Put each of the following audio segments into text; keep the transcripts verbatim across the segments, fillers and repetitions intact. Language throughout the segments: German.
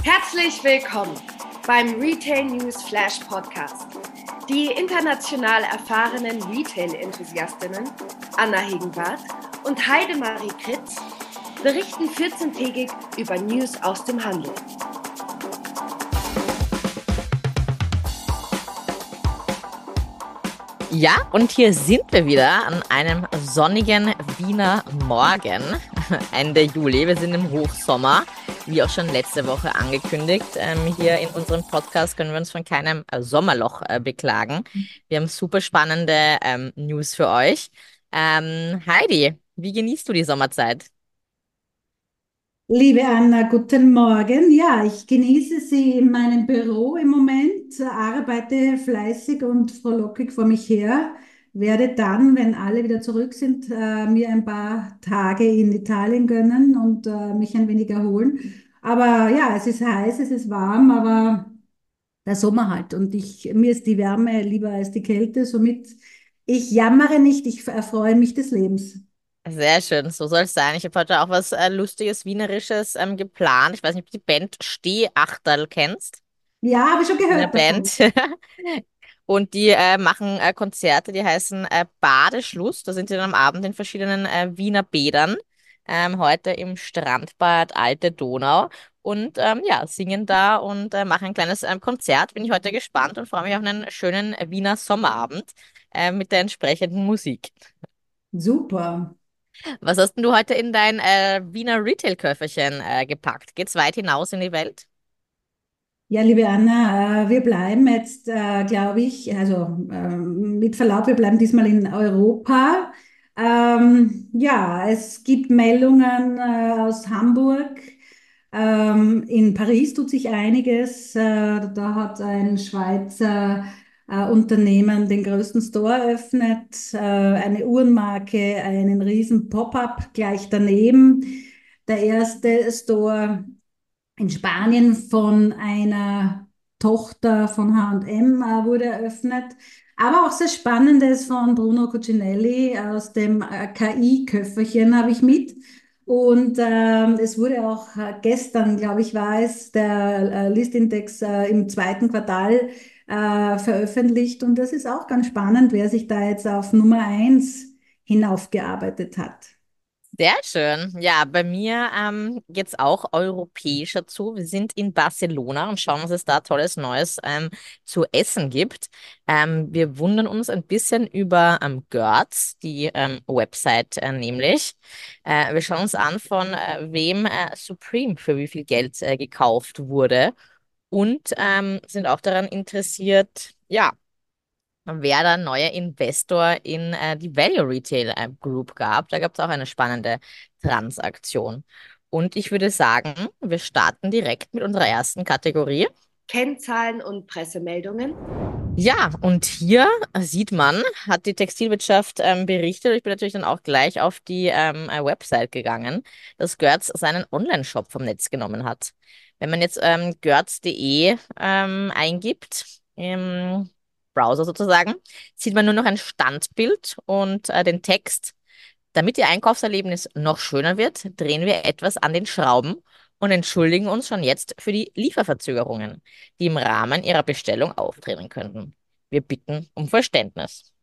Herzlich willkommen beim Retail News Flash Podcast. Die international erfahrenen Retail-Enthusiastinnen Anna Hegenbarth und Heidemarie Kritz berichten vierzehntägig über News aus dem Handel. Ja, und hier sind wir wieder an einem sonnigen Wiener Morgen, Ende Juli. Wir sind im Hochsommer, wie auch schon letzte Woche angekündigt. Ähm, hier in unserem Podcast können wir uns von keinem äh, Sommerloch äh, beklagen. Wir haben super spannende ähm, News für euch. Ähm, Heidi, wie genießt du die Sommerzeit? Liebe Anna, guten Morgen. Ja, ich genieße sie in meinem Büro im Moment, arbeite fleißig und frohlockig vor mich her, werde dann, wenn alle wieder zurück sind, äh, mir ein paar Tage in Italien gönnen und äh, mich ein wenig erholen. Aber ja, es ist heiß, es ist warm, aber der Sommer halt. Und ich, mir ist die Wärme lieber als die Kälte, somit ich jammere nicht, ich erfreue mich des Lebens. Sehr schön, so soll es sein. Ich habe heute auch was äh, Lustiges, Wienerisches ähm, geplant. Ich weiß nicht, ob du die Band Stehachterl kennst. Ja, habe ich schon Eine gehört davon. Band. Und die äh, machen äh, Konzerte, die heißen äh, Badeschluss. Da sind sie dann am Abend in verschiedenen äh, Wiener Bädern. Ähm, heute im Strandbad Alte Donau. Und ähm, ja, singen da und äh, machen ein kleines ähm, Konzert. Bin ich heute gespannt und freue mich auf einen schönen Wiener Sommerabend äh, mit der entsprechenden Musik. Super. Was hast denn du heute in dein äh, Wiener Retail-Köfferchen äh, gepackt? Geht's weit hinaus in die Welt? Ja, liebe Anna, äh, wir bleiben jetzt, äh, glaube ich, also ähm, mit Verlaub, wir bleiben diesmal in Europa. Ähm, ja, es gibt Meldungen äh, aus Hamburg. Ähm, in Paris tut sich einiges. Äh, da hat ein Schweizer äh, Unternehmen den größten Store eröffnet, äh, eine Uhrenmarke, einen riesen Pop-up gleich daneben. Der erste Store in Spanien von einer Tochter von H und M äh, wurde eröffnet. Aber auch sehr Spannendes von Bruno Cucinelli aus dem äh, K I-Köfferchen habe ich mit. Und ähm, es wurde auch äh, gestern, glaube ich, war es, der äh, Listindex äh, im zweiten Quartal äh, veröffentlicht. Und das ist auch ganz spannend, wer sich da jetzt auf Nummer eins hinaufgearbeitet hat. Sehr schön. Ja, bei mir ähm, geht's auch europäischer zu. Wir sind in Barcelona und schauen, was es da Tolles Neues ähm, zu essen gibt. Ähm, wir wundern uns ein bisschen über ähm, Görz, die ähm, Website äh, nämlich. Äh, wir schauen uns an, von äh, wem äh, Supreme für wie viel Geld äh, gekauft wurde und ähm, sind auch daran interessiert, ja, wer da neuer Investor in äh, die Value Retail äh, Group gab. Da gab es auch eine spannende Transaktion. Und ich würde sagen, wir starten direkt mit unserer ersten Kategorie. Kennzahlen und Pressemeldungen. Ja, und hier sieht man, hat die Textilwirtschaft ähm, berichtet, ich bin natürlich dann auch gleich auf die ähm, äh, Website gegangen, dass Görz seinen Online-Shop vom Netz genommen hat. Wenn man jetzt ähm, görz punkt de ähm, eingibt, im Browser sozusagen, sieht man nur noch ein Standbild und äh, den Text. Damit Ihr Einkaufserlebnis noch schöner wird, drehen wir etwas an den Schrauben und entschuldigen uns schon jetzt für die Lieferverzögerungen, die im Rahmen Ihrer Bestellung auftreten könnten. Wir bitten um Verständnis.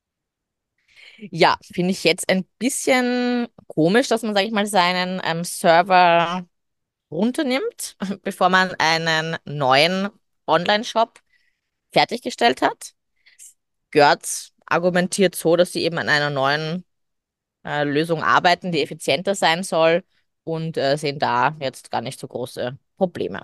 Ja, finde ich jetzt ein bisschen komisch, dass man, sage ich mal, seinen ähm, Server runternimmt, bevor man einen neuen Online-Shop fertiggestellt hat. Görz argumentiert so, dass sie eben an einer neuen äh, Lösung arbeiten, die effizienter sein soll und äh, sehen da jetzt gar nicht so große Probleme.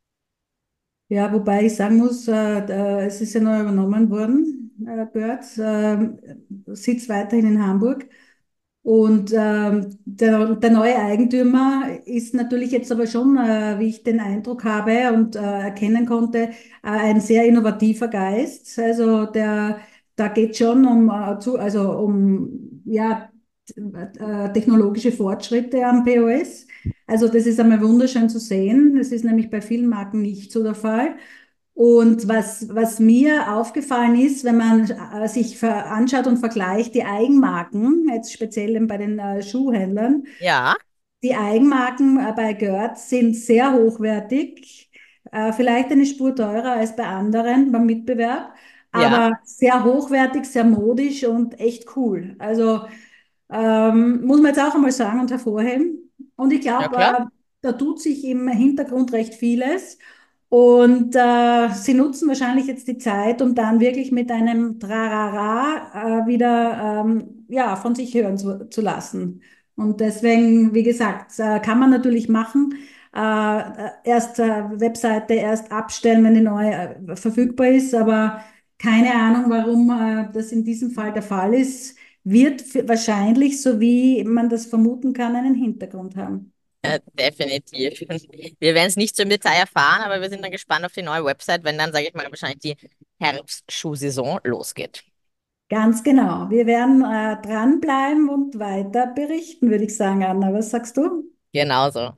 Ja, wobei ich sagen muss, äh, da- es ist ja neu übernommen worden, äh, Görz, ähm, sitzt weiterhin in Hamburg. Und ähm, der, der neue Eigentümer ist natürlich jetzt aber schon, äh, wie ich den Eindruck habe und äh, erkennen konnte, äh, ein sehr innovativer Geist. Also der, da geht schon um, äh, zu, also um ja, t- äh, technologische Fortschritte am P O S. Also das ist einmal wunderschön zu sehen. Das ist nämlich bei vielen Marken nicht so der Fall. Und was, was mir aufgefallen ist, wenn man äh, sich ver- anschaut und vergleicht die Eigenmarken, jetzt speziell eben bei den äh, Schuhhändlern, Ja, Die Eigenmarken äh, bei Görz sind sehr hochwertig, äh, vielleicht eine Spur teurer als bei anderen beim Mitbewerb, Ja, aber sehr hochwertig, sehr modisch und echt cool. Also ähm, muss man jetzt auch einmal sagen und hervorheben. Und ich ja glaube, klar. äh, da tut sich im Hintergrund recht vieles. Und äh, sie nutzen wahrscheinlich jetzt die Zeit, um dann wirklich mit einem Trarara äh, wieder ähm, ja, von sich hören zu, zu lassen. Und deswegen, wie gesagt, äh, kann man natürlich machen. Äh, erst äh, Webseite erst abstellen, wenn die neue äh, verfügbar ist. Aber keine Ahnung, warum äh, das in diesem Fall der Fall ist. Wird f- wahrscheinlich, so wie man das vermuten kann, einen Hintergrund haben. Äh, definitiv. Wir werden es nicht so im Detail erfahren, aber wir sind dann gespannt auf die neue Website, wenn dann, sage ich mal, wahrscheinlich die Herbstschuhsaison losgeht. Ganz genau. Wir werden äh, dranbleiben und weiter berichten, würde ich sagen, Anna. Was sagst du? Genauso.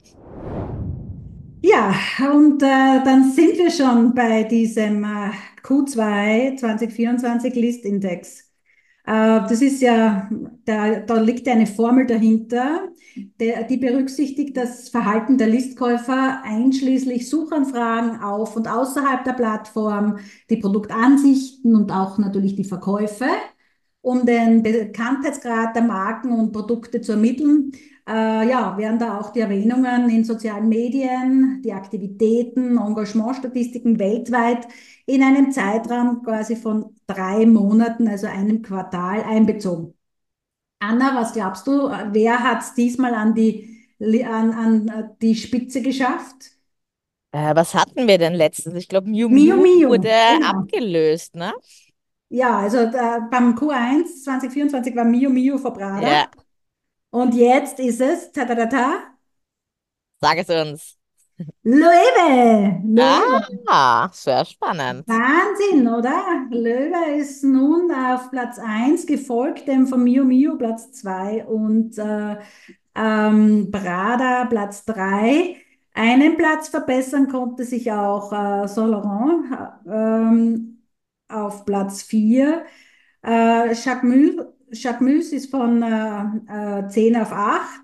Ja, und äh, dann sind wir schon bei diesem äh, Q zwei zwanzig vierundzwanzig Listindex. Äh, das ist ja, da, da liegt ja eine Formel dahinter, der, die berücksichtigt das Verhalten der Listkäufer einschließlich Suchanfragen auf und außerhalb der Plattform, die Produktansichten und auch natürlich die Verkäufe, um den Bekanntheitsgrad der Marken und Produkte zu ermitteln. Äh, ja, werden da auch die Erwähnungen in sozialen Medien, die Aktivitäten, Engagementstatistiken weltweit in einem Zeitraum quasi von drei Monaten, also einem Quartal, einbezogen. Anna, was glaubst du, wer hat es diesmal an die, an, an die Spitze geschafft? Äh, was hatten wir denn letztens? Ich glaube, Miu Mio Miu Mio, wurde genau. abgelöst, ne? Ja, also äh, beim Q eins zwanzig vierundzwanzig war Mio Mio vor Ja, Prada und jetzt ist es, ta ta ta ta, sag es uns. Loewe, Loewe. Ah, sehr spannend. Wahnsinn, oder? Löwe ist nun auf Platz eins gefolgt dem von Mio Mio Platz zwei und äh, ähm, Prada Platz drei. Einen Platz verbessern konnte sich auch äh, Saint Laurent ähm, auf Platz vier. Äh, Jacquemus, Jacquemus ist von äh, äh, zehn auf acht.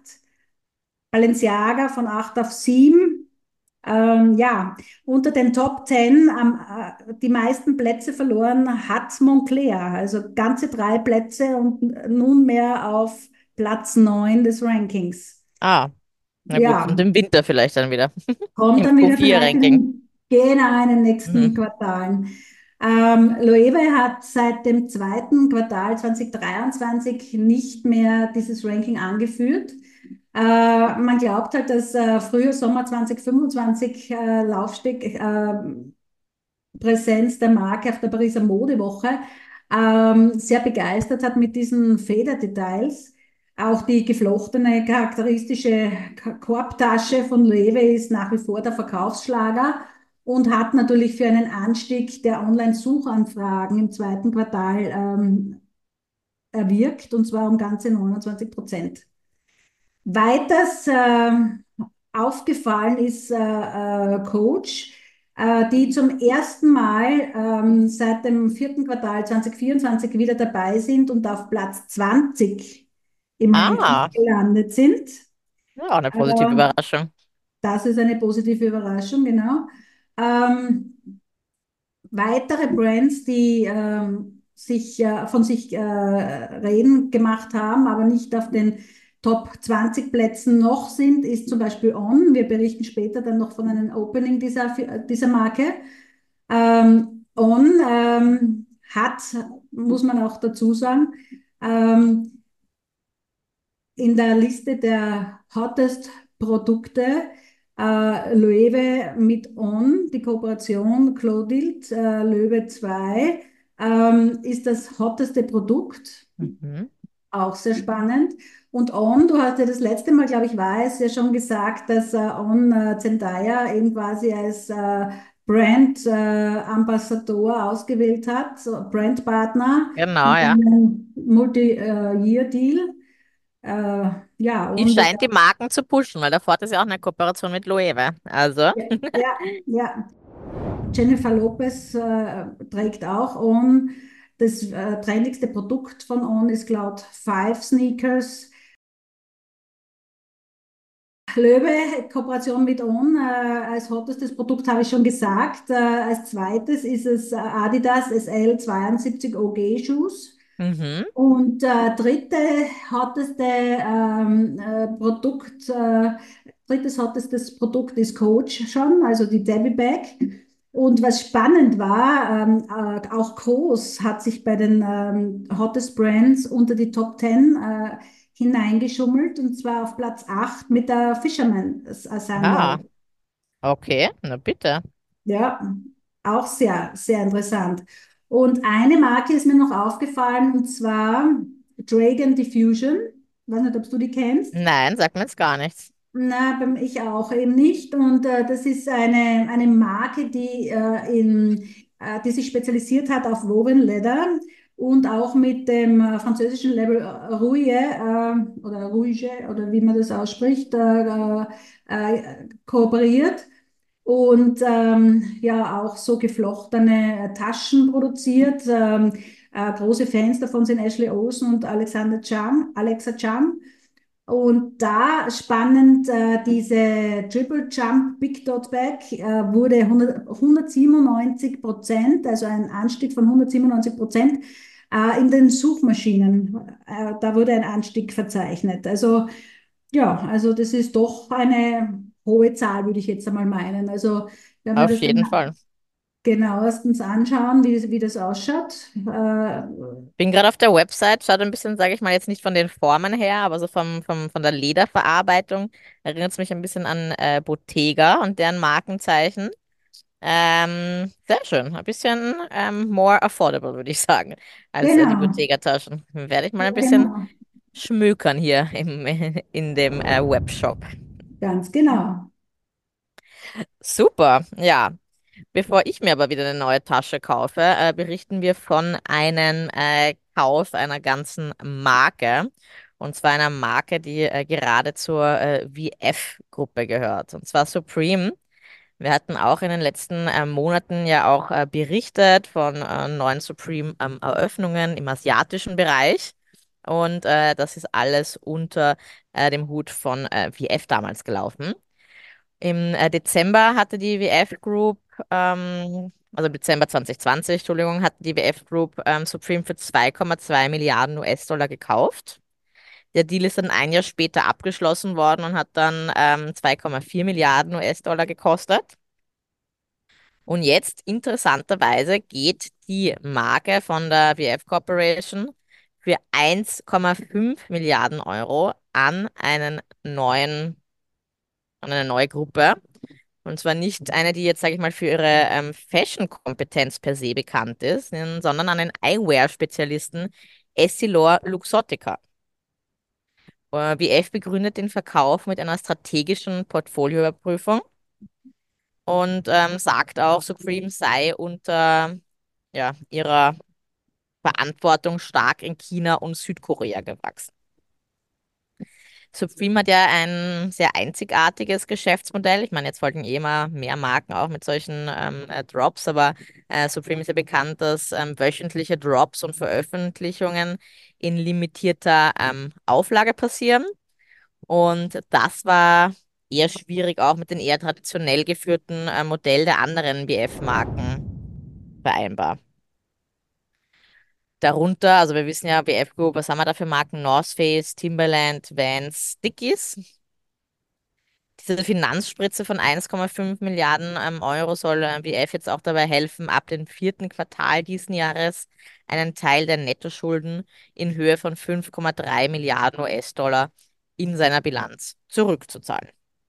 Balenciaga von acht auf sieben. Ähm, ja, unter den Top zehn am, äh, die meisten Plätze verloren hat Moncler, also ganze drei Plätze und nunmehr auf Platz neun des Rankings. Ah, na gut, kommt Ja, im Winter vielleicht dann wieder. kommt Im dann wieder vielleicht in Q vier-Ranking. den, genau in den nächsten Mhm. Quartalen. Ähm, Loewe hat seit dem zweiten Quartal zwanzig dreiundzwanzig nicht mehr dieses Ranking angeführt. Äh, man glaubt halt, dass äh, früher Sommer zwanzig fünfundzwanzig äh, Laufsteg, äh, Präsenz der Marke auf der Pariser Modewoche ähm, sehr begeistert hat mit diesen Federdetails. Auch die geflochtene charakteristische K- Korbtasche von Loewe ist nach wie vor der Verkaufsschlager und hat natürlich für einen Anstieg der Online-Suchanfragen im zweiten Quartal ähm, erwirkt, und zwar um ganze neunundzwanzig Prozent. Weiters äh, aufgefallen ist äh, äh, Coach, äh, die zum ersten Mal ähm, seit dem vierten Quartal zwanzig vierundzwanzig wieder dabei sind und auf Platz zwanzig im Ranking Ah, gelandet sind. ja, auch eine positive Äh, Überraschung. Das ist eine positive Überraschung, genau. Ähm, Weitere Brands, die ähm, sich, äh, von sich äh, reden gemacht haben, aber nicht auf den Top zwanzig Plätzen noch sind, ist zum Beispiel On. Wir berichten später dann noch von einem Opening dieser, dieser Marke. Ähm, On ähm, hat, muss man auch dazu sagen, ähm, in der Liste der hottest Produkte äh, Loewe mit On, die Kooperation Clodild, äh, Loewe zwei, ähm, ist das hotteste Produkt. Mhm. Auch sehr spannend. Und On, du hast ja das letzte Mal, glaube ich, war es ja schon gesagt, dass äh, On äh, Zendaya eben quasi als äh, Brand äh, Ambassador ausgewählt hat, so Brandpartner Genau, in ja. einem Multi-Year-Deal. Äh, ja, Die und scheint die Marken zu pushen, weil davor hat es ja auch eine Kooperation mit Loewe. Also, ja, ja, ja. Jennifer Lopez äh, trägt auch On. Das äh, trendigste Produkt von On ist Cloud Five Sneakers. Löwe, Kooperation mit On, äh, als hottestes Produkt habe ich schon gesagt. Äh, als zweites ist es äh, Adidas S L zweiundsiebzig O G Shoes. Mhm. Und äh, dritte hotteste ähm, äh, Produkt, äh, drittes hottestes Produkt ist Coach schon, also die Debbie Bag. Und was spannend war, ähm, äh, auch Kos hat sich bei den ähm, Hottest Brands unter die Top zehn äh, hineingeschummelt, und zwar auf Platz acht mit der Fisherman Ah, Sandal. okay, na bitte. Ja, auch sehr, sehr interessant. Und eine Marke ist mir noch aufgefallen, und zwar Dragon Diffusion. Ich weiß nicht, ob du die kennst. Nein, sagt mir jetzt gar nichts. Na, beim ich auch eben nicht. Und äh, das ist eine, eine Marke, die, äh, in, äh, die sich spezialisiert hat auf Woven Leather und auch mit dem äh, französischen Label äh, Rouille äh, oder Rouge oder wie man das ausspricht, äh, äh, kooperiert. Und ähm, ja, auch so geflochtene äh, Taschen produziert. Ähm, äh, große Fans davon sind Ashley Olsen und Alexander Cham, Alexa Cham. Und da spannend, äh, diese Triple Jump Big Dot Bag äh, wurde hundert, hundertsiebenundneunzig Prozent, also ein Anstieg von hundertsiebenundneunzig Prozent äh, in den Suchmaschinen. Äh, da wurde ein Anstieg verzeichnet. Also ja, also das ist doch eine hohe Zahl, würde ich jetzt einmal meinen. Also wenn wir Auf das dann jeden Fall. genauestens anschauen, wie, wie das ausschaut. Äh, Bin gerade auf der Website, schaut ein bisschen, sage ich mal, jetzt nicht von den Formen her, aber so vom, vom, von der Lederverarbeitung erinnert es mich ein bisschen an äh, Bottega und deren Markenzeichen. Ähm, sehr schön. Ein bisschen ähm, more affordable, würde ich sagen, als äh, die genau, Bottega-Taschen. Werde ich mal ja, ein bisschen genau, schmökern hier im, in dem äh, Webshop. ganz genau. Super, ja. Bevor ich mir aber wieder eine neue Tasche kaufe, äh, berichten wir von einem äh, Kauf einer ganzen Marke. Und zwar einer Marke, die äh, gerade zur äh, V F-Gruppe gehört. Und zwar Supreme. Wir hatten auch in den letzten äh, Monaten ja auch äh, berichtet von äh, neuen Supreme-Eröffnungen im asiatischen Bereich. Und äh, das ist alles unter äh, dem Hut von äh, V F damals gelaufen. Im äh, Dezember hatte die W F Group, ähm, also Dezember zwanzig zwanzig, Entschuldigung, hat die W F Group ähm, Supreme für zwei Komma zwei Milliarden U S-Dollar gekauft. Der Deal ist dann ein Jahr später abgeschlossen worden und hat dann ähm, zwei Komma vier Milliarden U S-Dollar gekostet. Und jetzt, interessanterweise, geht die Marke von der W F Corporation für eins Komma fünf Milliarden Euro an einen neuen, an eine neue Gruppe. Und zwar nicht eine, die jetzt, sage ich mal, für ihre ähm, Fashion-Kompetenz per se bekannt ist, n- sondern an den Eyewear-Spezialisten Essilor Luxottica. Äh, W F begründet den Verkauf mit einer strategischen Portfolioüberprüfung und ähm, sagt auch, Supreme sei unter ja, ihrer Verantwortung stark in China und Südkorea gewachsen. Supreme hat ja ein sehr einzigartiges Geschäftsmodell. Ich meine, jetzt wollten eh immer mehr Marken auch mit solchen ähm, äh, Drops, aber äh, Supreme ist ja bekannt, dass ähm, wöchentliche Drops und Veröffentlichungen in limitierter ähm, Auflage passieren. Und das war eher schwierig, auch mit den eher traditionell geführten äh, Modell der anderen B F-Marken vereinbar. Darunter, also wir wissen ja, B F Group, was haben wir da für Marken? North Face, Timberland, Vans, Dickies. Diese Finanzspritze von eins Komma fünf Milliarden ähm, Euro soll äh, B F jetzt auch dabei helfen, ab dem vierten Quartal diesen Jahres einen Teil der Nettoschulden in Höhe von fünf Komma drei Milliarden U S-Dollar in seiner Bilanz zurückzuzahlen.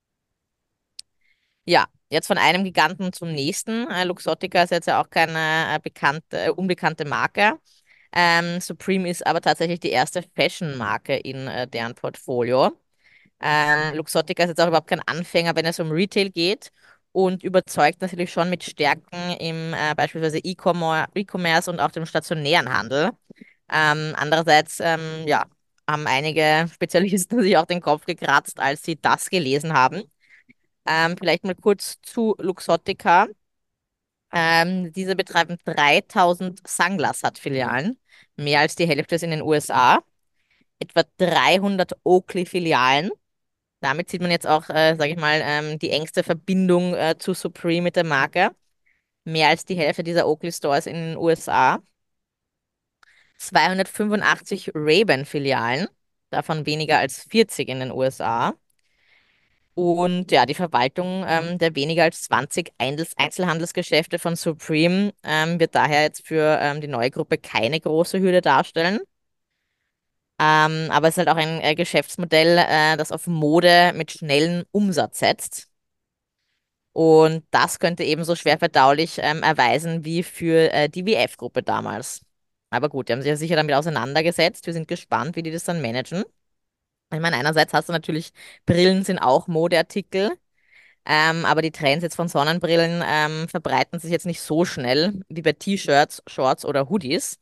Ja, jetzt von einem Giganten zum nächsten. Äh, Luxottica ist jetzt ja auch keine äh, bekannte, äh, unbekannte Marke. Ähm, Supreme ist aber tatsächlich die erste Fashion-Marke in äh, deren Portfolio. Ähm, Luxottica ist jetzt auch überhaupt kein Anfänger, wenn es um Retail geht und überzeugt natürlich schon mit Stärken im äh, beispielsweise E-Commerce E-Commerce und auch dem stationären Handel. Ähm, andererseits, ähm, ja, haben einige Spezialisten sich auch den Kopf gekratzt, als sie das gelesen haben. Ähm, vielleicht mal kurz zu Luxottica. Ähm, diese betreiben dreitausend Sunglass-Filialen, mehr als die Hälfte ist in den U S A, etwa dreihundert Oakley-Filialen Damit sieht man jetzt auch, äh, sage ich mal, ähm, die engste Verbindung äh, zu Supreme mit der Marke. Mehr als die Hälfte dieser Oakley Stores in den U S A. zweihundertfünfundachtzig Ray-Ban-Filialen, davon weniger als vierzig in den U S A. Und ja, die Verwaltung ähm, der weniger als zwanzig Einzel Einzelhandelsgeschäfte von Supreme ähm, wird daher jetzt für ähm, die neue Gruppe keine große Hürde darstellen. Ähm, aber es ist halt auch ein äh, Geschäftsmodell, äh, das auf Mode mit schnellem Umsatz setzt. Und das könnte ebenso schwer verdaulich ähm, erweisen wie für äh, die W F-Gruppe damals. Aber gut, die haben sich ja sicher damit auseinandergesetzt. Wir sind gespannt, wie die das dann managen. Ich meine, einerseits hast du natürlich, Brillen sind auch Modeartikel, ähm, aber die Trends jetzt von Sonnenbrillen ähm, verbreiten sich jetzt nicht so schnell wie bei T-Shirts, Shorts oder Hoodies.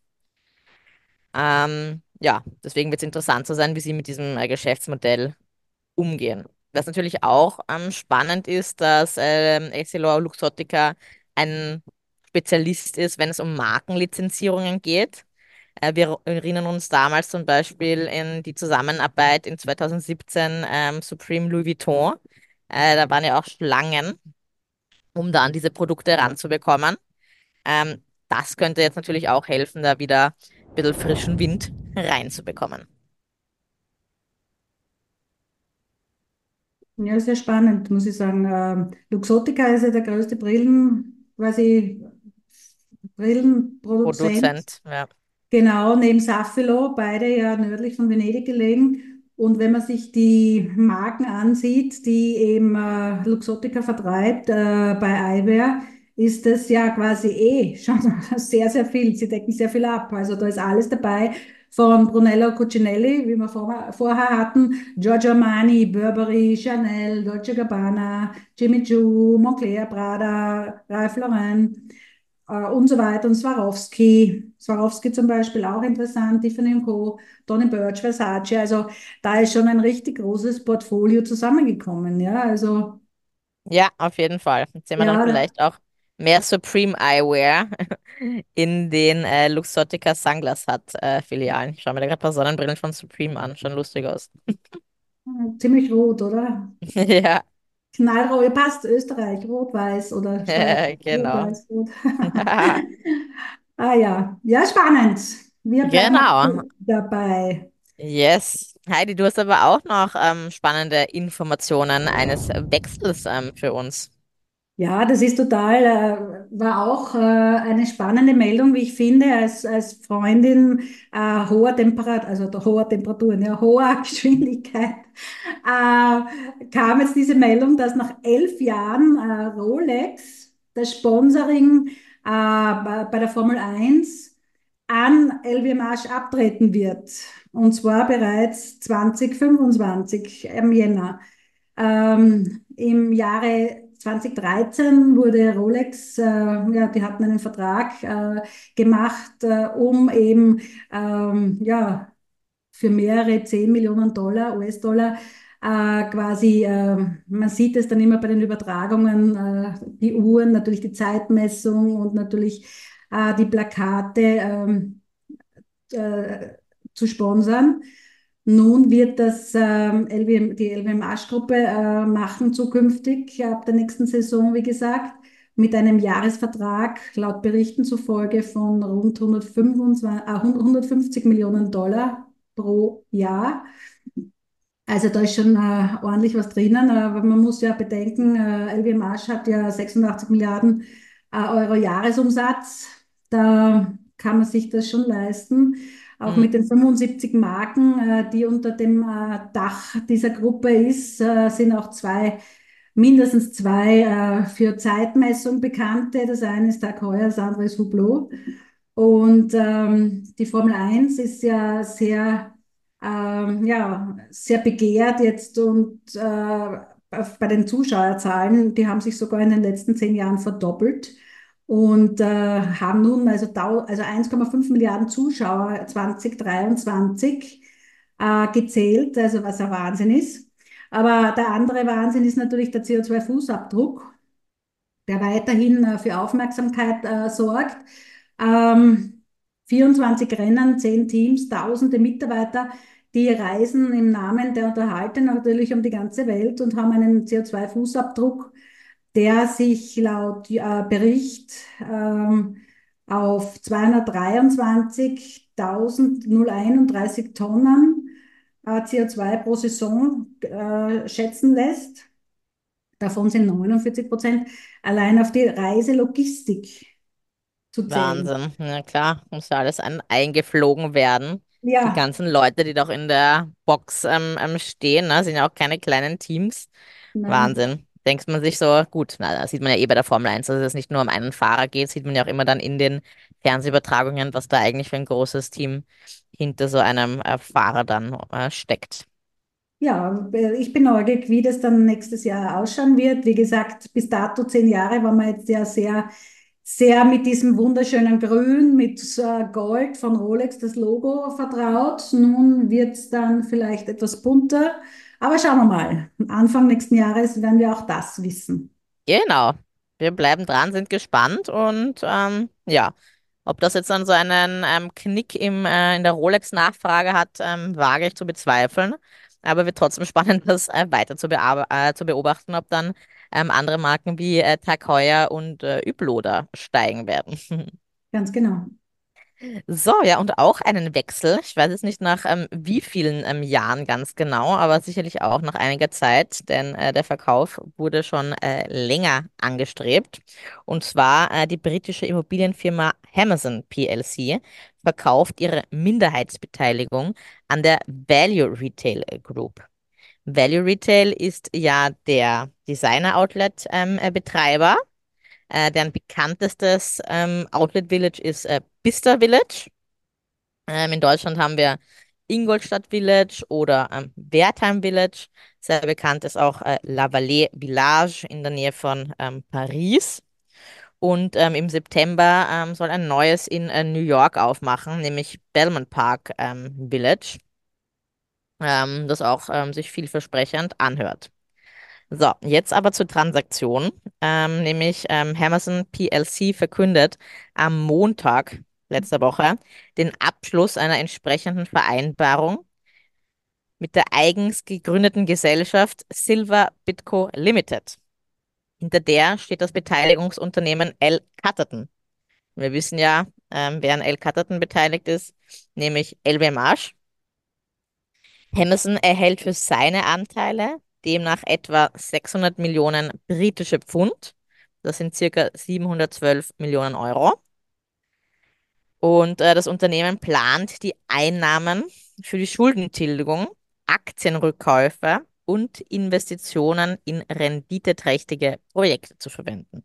Ähm, ja, deswegen wird es interessant zu sein, wie sie mit diesem äh, Geschäftsmodell umgehen. Was natürlich auch ähm, spannend ist, dass ähm, EssilorLuxottica ein Spezialist ist, wenn es um Markenlizenzierungen geht. Äh, wir erinnern uns damals zum Beispiel in die Zusammenarbeit in zweitausendsiebzehn ähm, Supreme Louis Vuitton. Äh, da waren ja auch Schlangen, um da an diese Produkte ranzubekommen. Ähm, das könnte jetzt natürlich auch helfen, da wieder ein bisschen frischen Wind reinzubekommen. Ja, sehr spannend, muss ich sagen. Ähm, Luxottica ist ja der größte Brillen, quasi Brillenproduzent. Produzent, ja. Genau, neben Safilo, beide ja nördlich von Venedig gelegen. Und wenn man sich die Marken ansieht, die eben äh, Luxottica vertreibt äh, bei Eyewear, ist das ja quasi eh schon sehr, sehr viel. Sie decken sehr viel ab. Also da ist alles dabei, von Brunello Cucinelli, wie wir vor, vorher hatten, Giorgio Armani, Burberry, Chanel, Dolce Gabbana, Jimmy Choo, Moncler, Prada, Ralph Lauren äh, und so weiter. Und Swarovski, Swarovski zum Beispiel auch interessant, Tiffany und Co., Tony Birch, Versace. Also da ist schon ein richtig großes Portfolio zusammengekommen. Ja, also Ja, auf jeden Fall. Jetzt sehen wir dann ja, vielleicht auch mehr Supreme Eyewear in den äh, Luxottica Sunglass Hut äh, Filialen. Ich schaue mir da gerade ein paar Sonnenbrillen von Supreme an. Schon lustig aus. ziemlich rot, oder? Ja, Knallrot, ja, passt Österreich, rot-weiß oder Schweiz, genau. rot-weiß, rot. Ah ja, ja, spannend. Wir bleiben Genau. dabei. Yes. Heidi, du hast aber auch noch ähm, spannende Informationen eines Wechsels ähm, für uns. Ja, das ist total, äh, war auch äh, eine spannende Meldung, wie ich finde, als, als Freundin äh, hoher Temperat, also der hoher Temperaturen, ja, hoher Geschwindigkeit, äh, kam jetzt diese Meldung, dass nach elf Jahren äh, Rolex das Sponsoring äh, bei, bei der Formel eins an L W M H abtreten wird. Und zwar bereits zwanzig fünfundzwanzig im Jänner. Ähm, Im Jahre zwanzig dreizehn wurde Rolex, äh, ja, die hatten einen Vertrag äh, gemacht, äh, um eben ähm, ja, für mehrere zehn Millionen Dollar, U S-Dollar, äh, quasi, äh, man sieht es dann immer bei den Übertragungen, äh, die Uhren, natürlich die Zeitmessung und natürlich äh, die Plakate ähm, äh, zu sponsern. Nun wird das ähm, L W M, die L W M H-Gruppe äh, machen zukünftig, ab der nächsten Saison, wie gesagt, mit einem Jahresvertrag laut Berichten zufolge von rund hundertfünfundzwanzig, äh, hundertfünfzig Millionen Dollar pro Jahr. Also da ist schon äh, ordentlich was drinnen, aber man muss ja bedenken, äh, L W M H hat ja sechsundachtzig Milliarden äh, Euro Jahresumsatz. Da kann man sich das schon leisten. Auch Hm. mit den fünfundsiebzig Marken, äh, die unter dem äh, Dach dieser Gruppe ist, äh, sind auch zwei, mindestens zwei äh, für Zeitmessung bekannte. Das eine ist Tag Heuer, das andere ist Hublot. Und ähm, die Formel eins ist ja sehr ähm, ja, sehr begehrt jetzt und äh, bei den Zuschauerzahlen, die haben sich sogar in den letzten zehn Jahren verdoppelt und äh, haben nun also, dau- also eins Komma fünf Milliarden Zuschauer zwanzig dreiundzwanzig äh, gezählt, also was ein Wahnsinn ist. Aber der andere Wahnsinn ist natürlich der C O zwei Fußabdruck, der weiterhin äh, für Aufmerksamkeit äh, sorgt. Ähm, vierundzwanzig Rennen, zehn Teams, tausende Mitarbeiter. Die reisen im Namen der Unterhalter natürlich um die ganze Welt und haben einen C O zwei Fußabdruck, der sich laut äh, Bericht ähm, auf zweihundertdreiundzwanzigtausendeinunddreißig Tonnen äh, C O zwei pro Saison äh, schätzen lässt. Davon sind neunundvierzig Prozent allein auf die Reiselogistik zu zählen. Wahnsinn. Ja klar, muss ja alles an eingeflogen werden. Die Ja, ganzen Leute, die doch in der Box ähm, ähm, stehen, ne, sind ja auch keine kleinen Teams. nein. Wahnsinn. Denkt man sich so, gut, na, das sieht man ja eh bei der Formel eins, dass es nicht nur um einen Fahrer geht, sieht man ja auch immer dann in den Fernsehübertragungen, was da eigentlich für ein großes Team hinter so einem äh, Fahrer dann äh, steckt. Ja, ich bin neugierig, wie das dann nächstes Jahr ausschauen wird. Wie gesagt, bis dato zehn Jahre waren wir jetzt ja sehr, sehr mit diesem wunderschönen Grün, mit äh, Gold von Rolex, das Logo vertraut. Nun wird es dann vielleicht etwas bunter. Aber schauen wir mal. Anfang nächsten Jahres werden wir auch das wissen. Genau. Wir bleiben dran, sind gespannt und ähm, ja, ob das jetzt dann so einen ähm, Knick im, äh, in der Rolex-Nachfrage hat, ähm, wage ich zu bezweifeln. Aber wird trotzdem spannend, das äh, weiter zu, bearbe- äh, zu beobachten, ob dann ähm, andere Marken wie äh, Tag Heuer und äh, Hublot da steigen werden. Ganz genau. So, ja, und auch einen Wechsel. Ich weiß jetzt nicht nach ähm, wie vielen ähm, Jahren ganz genau, aber sicherlich auch nach einiger Zeit, denn äh, der Verkauf wurde schon äh, länger angestrebt. Und zwar äh, die britische Immobilienfirma Hammerson P L C verkauft ihre Minderheitsbeteiligung an der Value Retail Group. Value Retail ist ja der Designer-Outlet-Betreiber. Äh, deren bekanntestes ähm, Outlet Village ist äh, Bicester Village. Ähm, in Deutschland haben wir Ingolstadt Village oder ähm, Wertheim Village. Sehr bekannt ist auch äh, La Vallée Village in der Nähe von ähm, Paris. Und ähm, im September ähm, soll ein neues in äh, New York aufmachen, nämlich Belmont Park ähm, Village, ähm, das auch ähm, sich vielversprechend anhört. So, jetzt aber zur Transaktion, ähm, nämlich ähm, Hammerson P L C verkündet am Montag letzter Woche den Abschluss einer entsprechenden Vereinbarung mit der eigens gegründeten Gesellschaft Silver Bitco Limited. Hinter der steht das Beteiligungsunternehmen L. Catterton. Wir wissen ja, ähm, wer an L. Catterton beteiligt ist, nämlich L W M H. Henderson erhält für seine Anteile demnach etwa sechshundert Millionen britische Pfund. Das sind circa siebenhundertzwölf Millionen Euro. Und äh, das Unternehmen plant die Einnahmen für die Schuldentilgung, Aktienrückkäufe und Investitionen in renditeträchtige Projekte zu verwenden.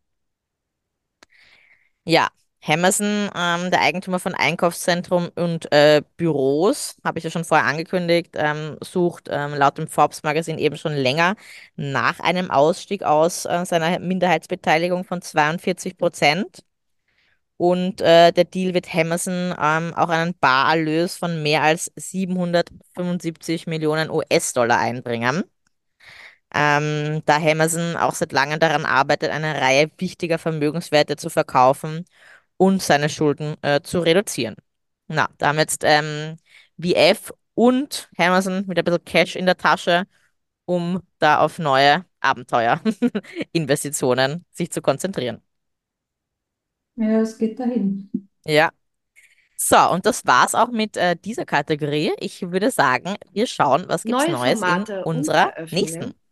Ja, Hammerson, ähm, der Eigentümer von Einkaufszentrum und äh, Büros, habe ich ja schon vorher angekündigt, ähm, sucht ähm, laut dem Forbes-Magazin eben schon länger nach einem Ausstieg aus äh, seiner Minderheitsbeteiligung von zweiundvierzig Prozent. Und äh, der Deal wird Hammerson ähm, auch einen Barerlös von mehr als siebenhundertfünfundsiebzig Millionen U S-Dollar einbringen. Ähm, da Hammerson auch seit langem daran arbeitet, eine Reihe wichtiger Vermögenswerte zu verkaufen und seine Schulden äh, zu reduzieren. Na, da haben jetzt ähm, V F und Hammerson mit ein bisschen Cash in der Tasche, um da auf neue Abenteuer, Investitionen sich zu konzentrieren. Ja, es geht dahin. Ja. So, und das war's auch mit äh, dieser Kategorie. Ich würde sagen, wir schauen, was gibt's Neue Neues in Formate und unserer nächsten. Eröffnungen.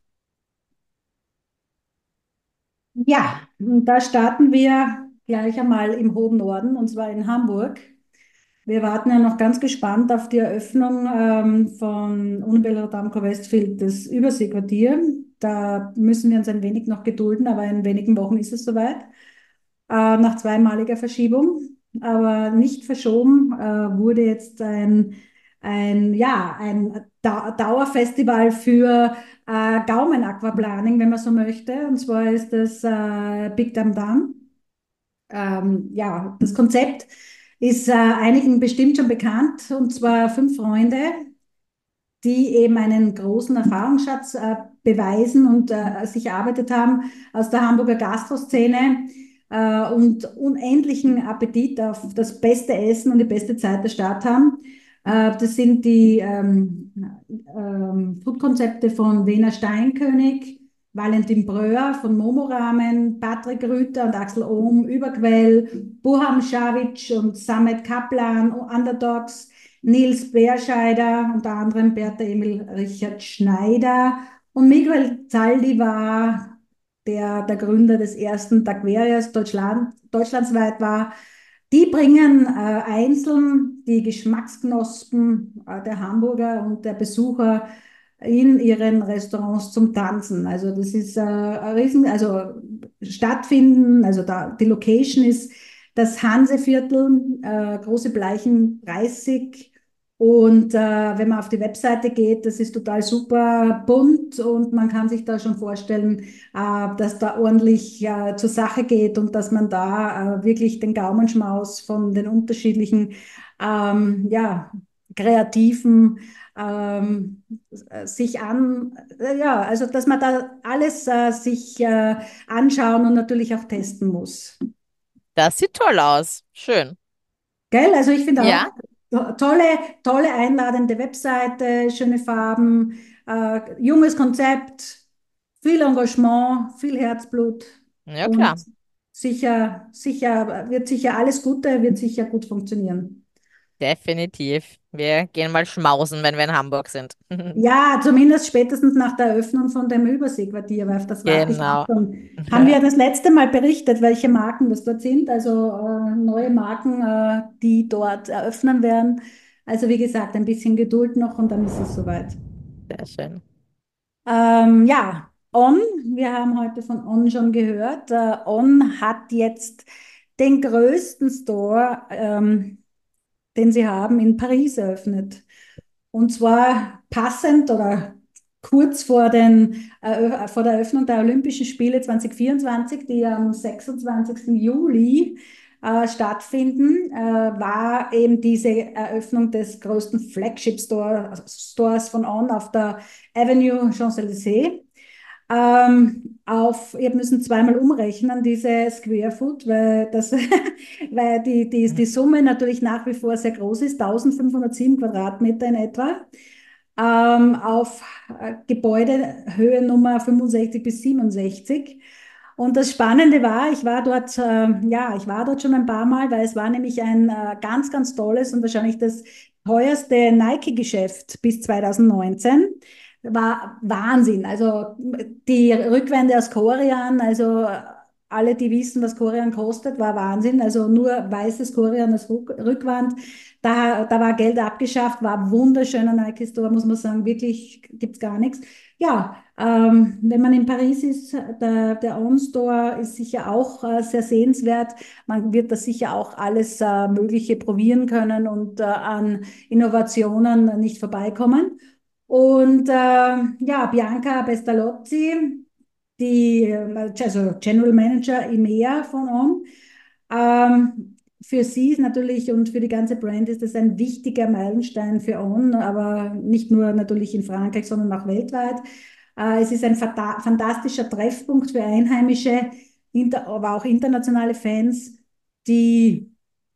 Ja, und da starten wir gleich einmal im hohen Norden, und zwar in Hamburg. Wir warten ja noch ganz gespannt auf die Eröffnung ähm, von Unibail Rodamco Westfield, das Überseequartier. Da müssen wir uns ein wenig noch gedulden, aber in wenigen Wochen ist es soweit. Äh, nach zweimaliger Verschiebung, aber nicht verschoben, äh, wurde jetzt ein, ein, ja, ein Dau- Dauerfestival für äh, Gaumen-Aquaplaning, wenn man so möchte. Und zwar ist das äh, Big Dam Dam. Ähm, ja, das Konzept ist äh, einigen bestimmt schon bekannt, und zwar fünf Freunde, die eben einen großen Erfahrungsschatz äh, beweisen und äh, sich erarbeitet haben aus der Hamburger Gastroszene äh, und unendlichen Appetit auf das beste Essen und die beste Zeit der Stadt haben. Äh, das sind die ähm, ähm, Foodkonzepte von Wiener Steinkönig, Valentin Breuer von Momoramen, Patrick Rüther und Axel Ohm, Überquell, Burham Šavić und Samet Kaplan, Underdogs, Nils Beerscheider, unter anderem Bertha Emil Richard Schneider und Miguel Zaldi war der, der Gründer des ersten Taquerias Deutschland, deutschlandsweit war. Die bringen äh, einzeln die Geschmacksknospen äh, der Hamburger und der Besucher in ihren Restaurants zum Tanzen. Also das ist äh, ein Riesen, also stattfinden, also da, die Location ist das Hanseviertel, äh, Große Bleichen dreißig. Und äh, wenn man auf die Webseite geht, das ist total super bunt und man kann sich da schon vorstellen, äh, dass da ordentlich äh, zur Sache geht und dass man da äh, wirklich den Gaumenschmaus von den unterschiedlichen ähm, ja, kreativen ähm, sich an, äh, ja, also dass man da alles äh, sich äh, anschauen und natürlich auch testen muss. Das sieht toll aus. Schön. Gell? Also ich finde auch Ja, to- tolle, tolle einladende Webseite, schöne Farben, äh, junges Konzept, viel Engagement, viel Herzblut ja und klar. sicher, sicher, wird sicher alles Gute, wird sicher gut funktionieren. Definitiv. Wir gehen mal schmausen, wenn wir in Hamburg sind. Ja, zumindest spätestens nach der Eröffnung von dem Überseequartier, weil auf das warte ich auch Genau. schon. Haben wir das letzte Mal berichtet, welche Marken das dort sind? Also äh, neue Marken, äh, die dort eröffnen werden. Also wie gesagt, ein bisschen Geduld noch und dann ist es soweit. Sehr schön. Ähm, ja, On, wir haben heute von On schon gehört. Äh, On hat jetzt den größten Store, ähm, den sie haben, in Paris eröffnet. Und zwar passend oder kurz vor, den, äh, vor der Eröffnung der Olympischen Spiele zwanzig vierundzwanzig, die am sechsundzwanzigsten Juli äh, stattfinden, äh, war eben diese Eröffnung des größten Flagship Store, Stores von On auf der Avenue Champs-Élysées. Ähm, auf, ich müssen zweimal umrechnen, diese Square Foot, weil, das, weil die, die, die Summe natürlich nach wie vor sehr groß ist, eintausendfünfhundertsieben Quadratmeter in etwa, ähm, auf äh, Gebäudehöhe Nummer fünfundsechzig bis siebenundsechzig. Und das Spannende war, ich war dort, äh, ja, ich war dort schon ein paar Mal, weil es war nämlich ein äh, ganz, ganz tolles und wahrscheinlich das teuerste Nike-Geschäft bis zweitausendneunzehn. War Wahnsinn. Also die Rückwände aus Korean, also alle, die wissen, was Korean kostet, war Wahnsinn. Also nur weißes Korean als Rückwand. Da, da war Geld abgeschafft, war ein wunderschöner Nike Store, muss man sagen. Wirklich gibt's gar nichts. Ja, ähm, wenn man in Paris ist, der, der On Store ist sicher auch äh, sehr sehenswert. Man wird da sicher auch alles äh, Mögliche probieren können und äh, an Innovationen nicht vorbeikommen. Und äh, ja, Bianca Pestalozzi, die, äh, also General Manager EMEA von On, ähm, für sie ist natürlich und für die ganze Brand ist das ein wichtiger Meilenstein für On, aber nicht nur natürlich in Frankreich, sondern auch weltweit. Äh, es ist ein fanta- fantastischer Treffpunkt für einheimische, inter aber auch internationale Fans, die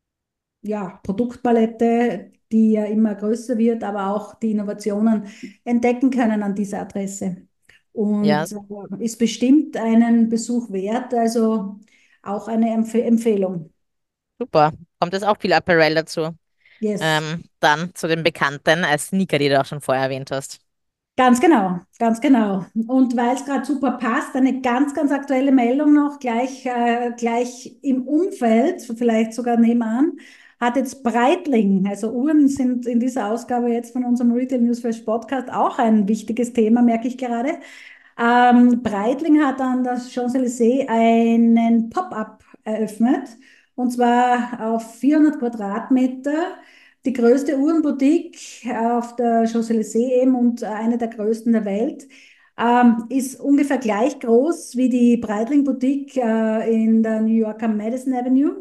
ja, Produktpalette, die ja immer größer wird, aber auch die Innovationen entdecken können an dieser Adresse. Ja, Und äh, ist bestimmt einen Besuch wert, also auch eine Empf Empfehlung. super. Kommt jetzt auch viel Apparel dazu. Yes. Ähm, dann zu den Bekannten als Sneaker, die du auch schon vorher erwähnt hast. Ganz genau, ganz genau. Und weil es gerade super passt, eine ganz, ganz aktuelle Meldung noch, gleich, äh, gleich im Umfeld, vielleicht sogar nebenan, hat jetzt Breitling, also Uhren sind in dieser Ausgabe jetzt von unserem Retail News Flash Podcast auch ein wichtiges Thema, merke ich gerade. Ähm, Breitling hat an der Champs-Élysées einen Pop-up eröffnet, und zwar auf vierhundert Quadratmeter. Die größte Uhrenboutique auf der Champs-Élysées eben und eine der größten der Welt. Ähm, ist ungefähr gleich groß wie die Breitling Boutique äh, in der New Yorker Madison Avenue.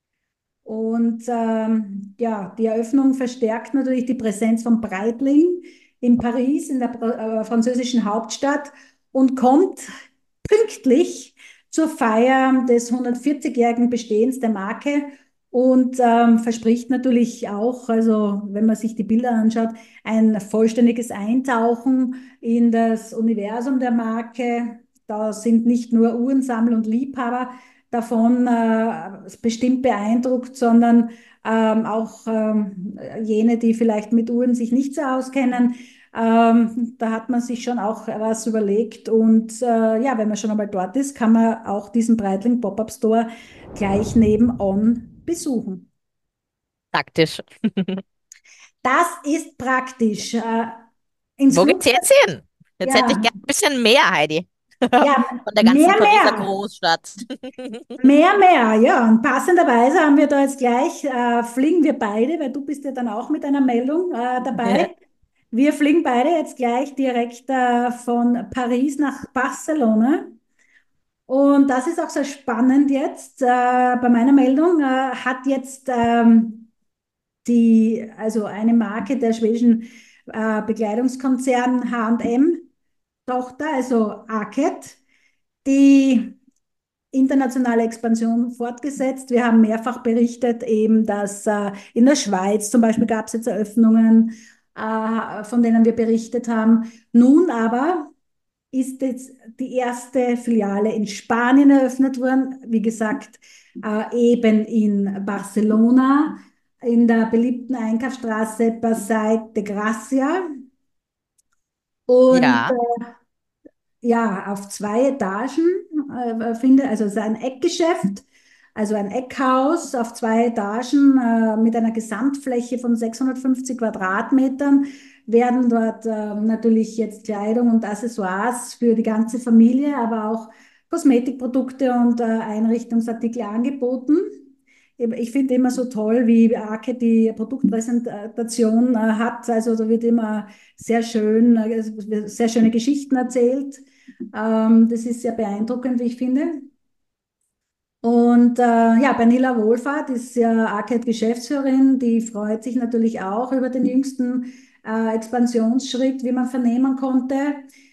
Und ähm, ja, die Eröffnung verstärkt natürlich die Präsenz von Breitling in Paris, in der äh, französischen Hauptstadt und kommt pünktlich zur Feier des hundertvierzig-jährigen Bestehens der Marke und ähm, verspricht natürlich auch, also wenn man sich die Bilder anschaut, ein vollständiges Eintauchen in das Universum der Marke. Da sind nicht nur Uhrensammler und Liebhaber davon äh, bestimmt beeindruckt, sondern ähm, auch ähm, jene, die vielleicht mit Uhren sich nicht so auskennen. Ähm, da hat man sich schon auch was überlegt. Und äh, ja, wenn man schon einmal dort ist, kann man auch diesen Breitling Pop-up Store gleich nebenan besuchen. Praktisch. Das ist praktisch. Äh, ins Wo geht's Flugzeug, jetzt hin? Jetzt hätte ich ja, gern ein bisschen mehr, Heidi. ja, Von der ganzen mehr, Pariser mehr. Großstadt. Mehr, mehr, ja. Und passenderweise haben wir da jetzt gleich, äh, fliegen wir beide, weil du bist ja dann auch mit einer Meldung äh, dabei. Wir fliegen beide jetzt gleich direkt äh, von Paris nach Barcelona. Und das ist auch sehr spannend jetzt. Äh, bei meiner Meldung äh, hat jetzt ähm, die, also eine Marke der schwedischen äh, Bekleidungskonzern H und M, Tochter, also Arket, die internationale Expansion fortgesetzt. Wir haben mehrfach berichtet, eben, dass äh, in der Schweiz zum Beispiel gab es jetzt Eröffnungen, äh, von denen wir berichtet haben. Nun aber ist jetzt die erste Filiale in Spanien eröffnet worden. Wie gesagt, äh, eben in Barcelona, in der beliebten Einkaufsstraße Passeig de Gracia. Und Ja, äh, ja, auf zwei Etagen äh, finde, also es ist ein Eckgeschäft, also ein Eckhaus auf zwei Etagen äh, mit einer Gesamtfläche von sechshundertfünfzig Quadratmetern werden dort äh, natürlich jetzt Kleidung und Accessoires für die ganze Familie, aber auch Kosmetikprodukte und äh, Einrichtungsartikel angeboten. Ich finde immer so toll, wie Arke die Produktpräsentation äh, hat. Also da wird immer sehr schön, äh, sehr schöne Geschichten erzählt. Ähm, das ist sehr beeindruckend, wie ich finde. Und äh, ja, Pernilla Wohlfahrt ist ja Arcade-Geschäftsführerin, die freut sich natürlich auch über den jüngsten äh, Expansionsschritt, wie man vernehmen konnte.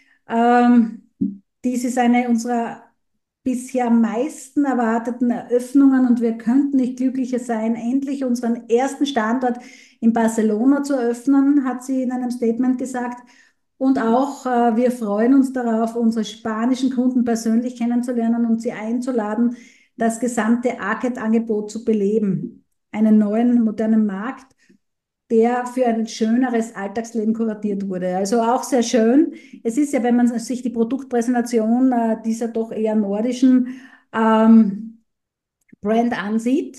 Ähm, dies ist eine unserer bisher am meisten erwarteten Eröffnungen und wir könnten nicht glücklicher sein, endlich unseren ersten Standort in Barcelona zu eröffnen, hat sie in einem Statement gesagt. Und auch äh, wir freuen uns darauf, unsere spanischen Kunden persönlich kennenzulernen und sie einzuladen, das gesamte Arcade-Angebot zu beleben. Einen neuen, modernen Markt, der für ein schöneres Alltagsleben kuratiert wurde. Also auch sehr schön. Es ist ja, wenn man sich die Produktpräsentation äh, dieser doch eher nordischen ähm, Brand ansieht,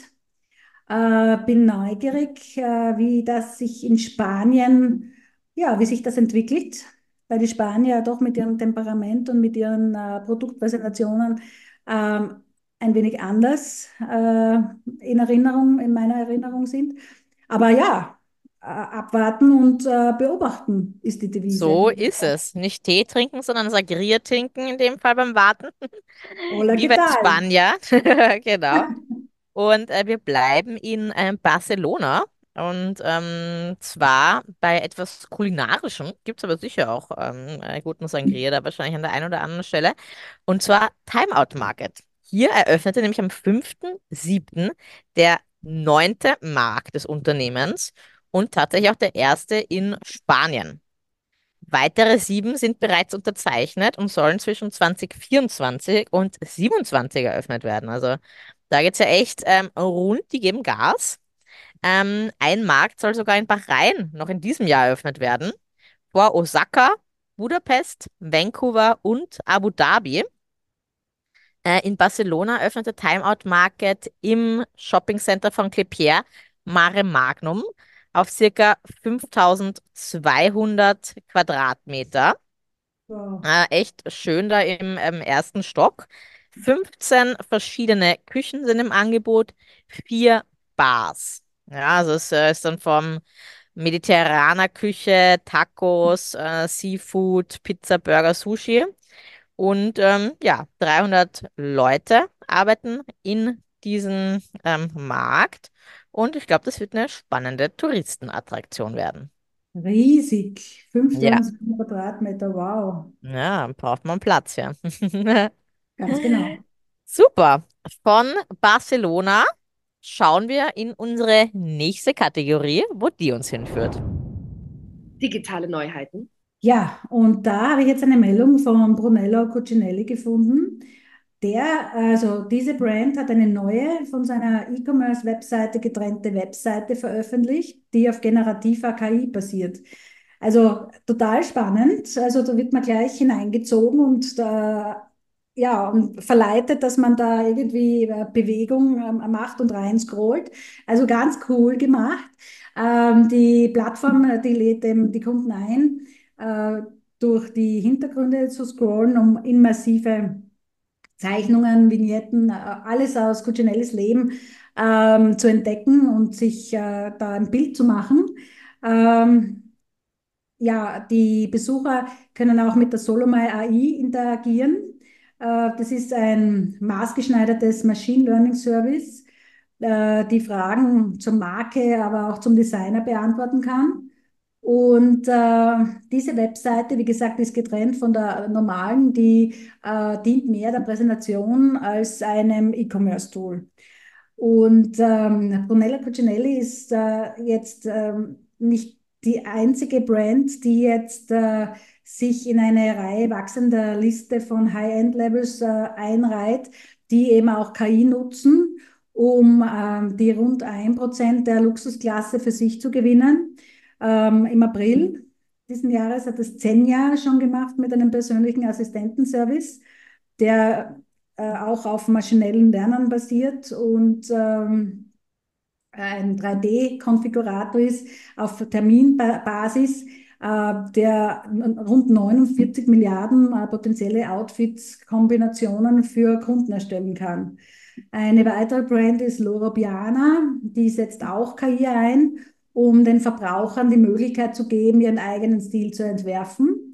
äh, bin neugierig, äh, wie das sich in Spanien, ja, wie sich das entwickelt, weil die Spanier ja doch mit ihrem Temperament und mit ihren äh, Produktpräsentationen ähm, ein wenig anders äh, in Erinnerung, in meiner Erinnerung sind. Aber ja, äh, abwarten und äh, beobachten ist die Devise. so ist es. Nicht Tee trinken, sondern Sagrier trinken, in dem Fall beim Warten. Hola, Wie ¿qué bei tal? Spanier. Genau. Und äh, wir bleiben in ähm, Barcelona. Und ähm, zwar bei etwas Kulinarischem, gibt es aber sicher auch ähm, äh, guten Sangria da wahrscheinlich an der einen oder anderen Stelle. Und zwar Timeout Market. Hier eröffnete nämlich am fünften siebten der neunte Markt des Unternehmens und tatsächlich auch der erste in Spanien. Weitere sieben sind bereits unterzeichnet und sollen zwischen zwanzig vierundzwanzig und siebenundzwanzig eröffnet werden. Also da geht es ja echt ähm, rund, die geben Gas. Ähm, ein Markt soll sogar in Bahrain noch in diesem Jahr eröffnet werden. Vor Osaka, Budapest, Vancouver und Abu Dhabi. Äh, in Barcelona öffnete Timeout Market im Shopping Center von Klépierre Mare Magnum auf circa fünftausendzweihundert Quadratmeter. Wow. Äh, echt schön da im ähm, ersten Stock. fünfzehn verschiedene Küchen sind im Angebot, vier Bars. Ja, also es äh, ist dann vom mediterraner Küche, Tacos, äh, Seafood, Pizza, Burger, Sushi. Und ähm, ja, dreihundert Leute arbeiten in diesem ähm, Markt. Und ich glaube, das wird eine spannende Touristenattraktion werden. Riesig, Ja, fünftausend Quadratmeter, wow, ja, braucht man Platz, ja. ganz genau. Super. Von Barcelona schauen wir in unsere nächste Kategorie, wo die uns hinführt. Digitale Neuheiten. Ja, und da habe ich jetzt eine Meldung von Brunello Cucinelli gefunden. Der, also diese Brand hat eine neue von seiner E-Commerce-Webseite getrennte Webseite veröffentlicht, die auf generativer K I basiert. Also total spannend. Also da wird man gleich hineingezogen und da, ja, und verleitet, dass man da irgendwie äh, Bewegung ähm, macht und rein scrollt. Also ganz cool gemacht. Ähm, die Plattform, äh, die lädt eben die Kunden ein, äh, durch die Hintergründe zu scrollen, um immersive Zeichnungen, Vignetten, äh, alles aus Cucinellis Leben ähm, zu entdecken und sich äh, da ein Bild zu machen. Ähm, ja, die Besucher können auch mit der Solomai A I interagieren. Äh, das ist ein maßgeschneidertes Machine Learning Service, äh, die Fragen zur Marke, aber auch zum Designer beantworten kann. Und äh, diese Webseite, wie gesagt, ist getrennt von der normalen, die äh, dient mehr der Präsentation als einem E-Commerce-Tool. Und ähm, Brunello Cucinelli ist äh, jetzt ähm, nicht die einzige Brand, die jetzt äh, sich in eine Reihe wachsender Liste von High-End-Labels äh, einreiht, die eben auch K I nutzen, um ähm, die rund ein Prozent der Luxusklasse für sich zu gewinnen. Ähm, Im April diesen Jahres hat das Zenja schon gemacht mit einem persönlichen Assistentenservice, der äh, auch auf maschinellen Lernen basiert und ähm, ein drei D-Konfigurator ist auf Terminbasis, äh, der rund neunundvierzig Milliarden äh, potenzielle Outfits-Kombinationen für Kunden erstellen kann. Eine weitere Brand ist Loro Piana, die setzt auch K I ein, um den Verbrauchern die Möglichkeit zu geben, ihren eigenen Stil zu entwerfen.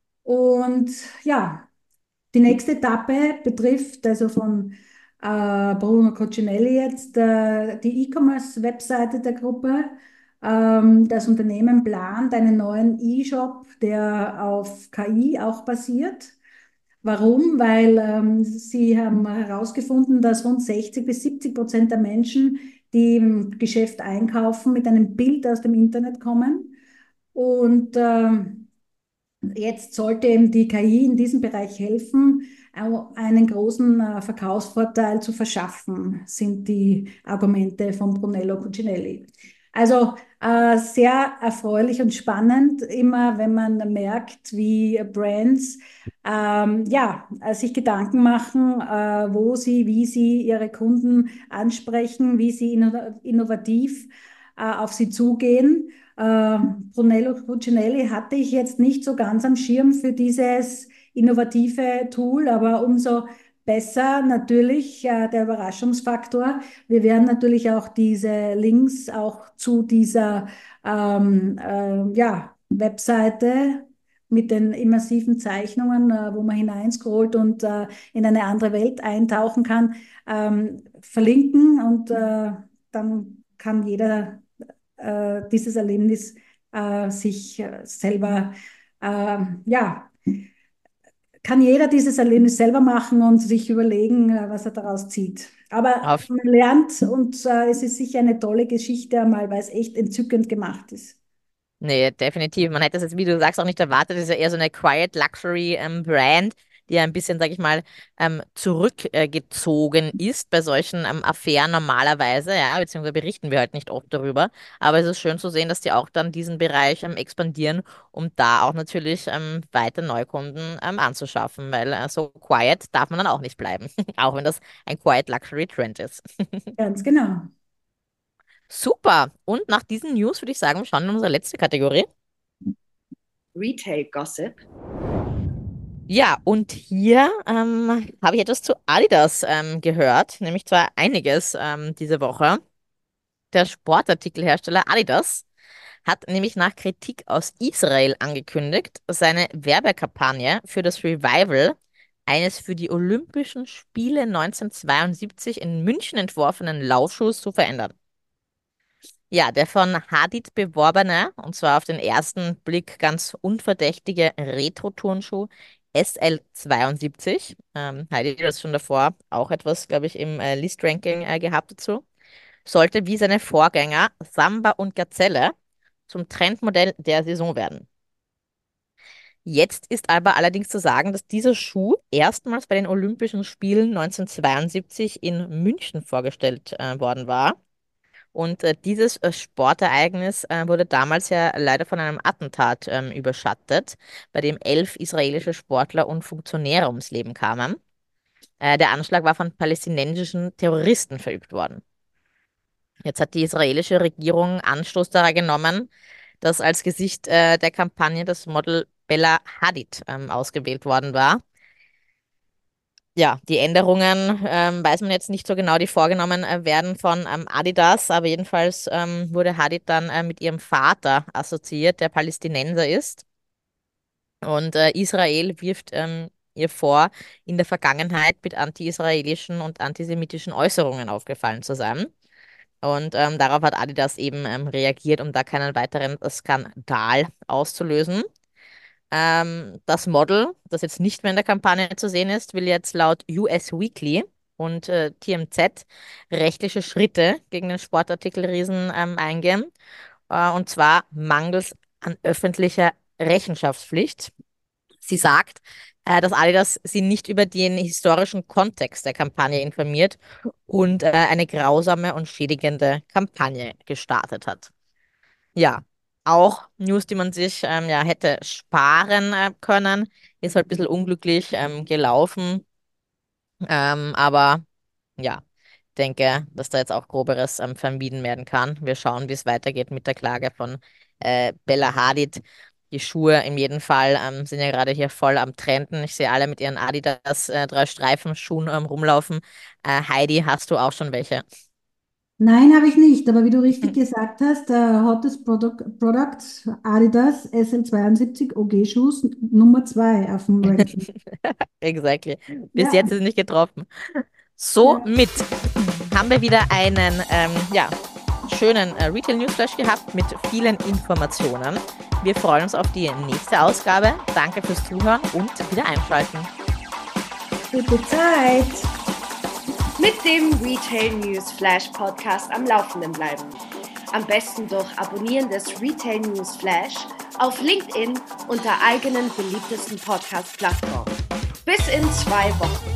Und ja, die nächste Etappe betrifft also von äh, Bruno Cucinelli jetzt äh, die E-Commerce-Webseite der Gruppe. Ähm, das Unternehmen plant einen neuen E-Shop, der auf K I auch basiert. Warum? Weil ähm, sie haben herausgefunden, dass rund sechzig bis siebzig Prozent der Menschen, die im Geschäft einkaufen, mit einem Bild aus dem Internet kommen. Und ähm, jetzt sollte eben die K I in diesem Bereich helfen, einen großen äh, Verkaufsvorteil zu verschaffen, sind die Argumente von Brunello Cucinelli. Also äh, sehr erfreulich und spannend, immer wenn man merkt, wie Brands ähm, ja, äh, sich Gedanken machen, äh, wo sie, wie sie ihre Kunden ansprechen, wie sie inno innovativ äh, auf sie zugehen. Äh, Brunello Cucinelli hatte ich jetzt nicht so ganz am Schirm für dieses innovative Tool, aber umso besser natürlich äh, der Überraschungsfaktor. Wir werden natürlich auch diese Links auch zu dieser ähm, äh, ja, Webseite mit den immersiven Zeichnungen, äh, wo man hineinscrollt und äh, in eine andere Welt eintauchen kann, ähm, verlinken und äh, dann kann jeder äh, dieses Erlebnis äh, sich äh, selber, äh, ja, kann jeder dieses Erlebnis selber machen und sich überlegen, äh, was er daraus zieht. Aber Auf man lernt und äh, es ist sicher eine tolle Geschichte einmal, weil es echt entzückend gemacht ist. Nee, definitiv. Man hätte das jetzt, wie du sagst, auch nicht erwartet. Das ist ja eher so eine Quiet Luxury ähm, Brand, die ja ein bisschen, sag ich mal, ähm, zurückgezogen ist bei solchen ähm, Affären normalerweise, ja, beziehungsweise berichten wir halt nicht oft darüber. Aber es ist schön zu sehen, dass die auch dann diesen Bereich ähm, expandieren, um da auch natürlich ähm, weiter Neukunden ähm, anzuschaffen, weil äh, so quiet darf man dann auch nicht bleiben, auch wenn das ein Quiet Luxury Trend ist. Ganz genau. Super. Und nach diesen News würde ich sagen, wir schauen in unsere letzte Kategorie. Retail Gossip. Ja, und hier ähm, habe ich etwas zu Adidas ähm, gehört, nämlich zwar einiges ähm, diese Woche. Der Sportartikelhersteller Adidas hat nämlich nach Kritik aus Israel angekündigt, seine Werbekampagne für das Revival eines für die Olympischen Spiele neunzehnhundertzweiundsiebzig in München entworfenen Laufschuhs zu verändern. Ja, der von Hadid beworbene, und zwar auf den ersten Blick ganz unverdächtige Retro-Turnschuh S L zweiundsiebzig. Ähm, Hadid hat das schon davor auch etwas, glaube ich, im äh, List-Ranking äh, gehabt dazu. sollte wie seine Vorgänger Samba und Gazelle zum Trendmodell der Saison werden. Jetzt ist aber allerdings zu sagen, dass dieser Schuh erstmals bei den Olympischen Spielen neunzehnhundertzweiundsiebzig in München vorgestellt äh, worden war. Und äh, dieses äh, Sportereignis äh, wurde damals ja leider von einem Attentat ähm, überschattet, bei dem elf israelische Sportler und Funktionäre ums Leben kamen. Äh, der Anschlag war von palästinensischen Terroristen verübt worden. Jetzt hat die israelische Regierung Anstoß daran genommen, dass als Gesicht äh, der Kampagne das Model Bella Hadid ähm, ausgewählt worden war. Ja, die Änderungen ähm, weiß man jetzt nicht so genau, die vorgenommen äh, werden von ähm, Adidas, aber jedenfalls ähm, wurde Hadid dann äh, mit ihrem Vater assoziiert, der Palästinenser ist. Und äh, Israel wirft ähm, ihr vor, in der Vergangenheit mit anti-israelischen und antisemitischen Äußerungen aufgefallen zu sein. Und ähm, darauf hat Adidas eben ähm, reagiert, um da keinen weiteren Skandal auszulösen. Ähm, das Model, das jetzt nicht mehr in der Kampagne zu sehen ist, will jetzt laut U S Weekly und äh, T M Z rechtliche Schritte gegen den Sportartikelriesen ähm, eingehen. Äh, und zwar mangels an öffentlicher Rechenschaftspflicht. Sie sagt, äh, dass Adidas sie nicht über den historischen Kontext der Kampagne informiert und äh, eine grausame und schädigende Kampagne gestartet hat. Ja, auch News, die man sich ähm, ja hätte sparen äh, können, ist halt ein bisschen unglücklich ähm, gelaufen. Ähm, aber ja, denke, dass da jetzt auch Groberes ähm, vermieden werden kann. Wir schauen, wie es weitergeht mit der Klage von äh, Bella Hadid. Die Schuhe in jedem Fall ähm, sind ja gerade hier voll am Trenden. Ich sehe alle mit ihren Adidas äh, drei Streifen-Schuhen ähm, rumlaufen. Äh, Heidi, hast du auch schon welche? Nein, habe ich nicht, aber wie du richtig gesagt hast, der Hottest Product, Product Adidas S L zweiundsiebzig O G Shoes Nummer zwei auf dem Ranking. Exactly. Bis Ja, jetzt ist es nicht getroffen. ja. Somit haben wir wieder einen ähm, ja, schönen äh, Retail Newsflash gehabt mit vielen Informationen. Wir freuen uns auf die nächste Ausgabe. Danke fürs Zuhören und wieder einschalten. Gute Zeit. Mit dem Retail News Flash Podcast am Laufenden bleiben. Am besten durch Abonnieren des Retail News Flash auf LinkedIn und der eigenen beliebtesten Podcast-Plattform. Bis in zwei Wochen.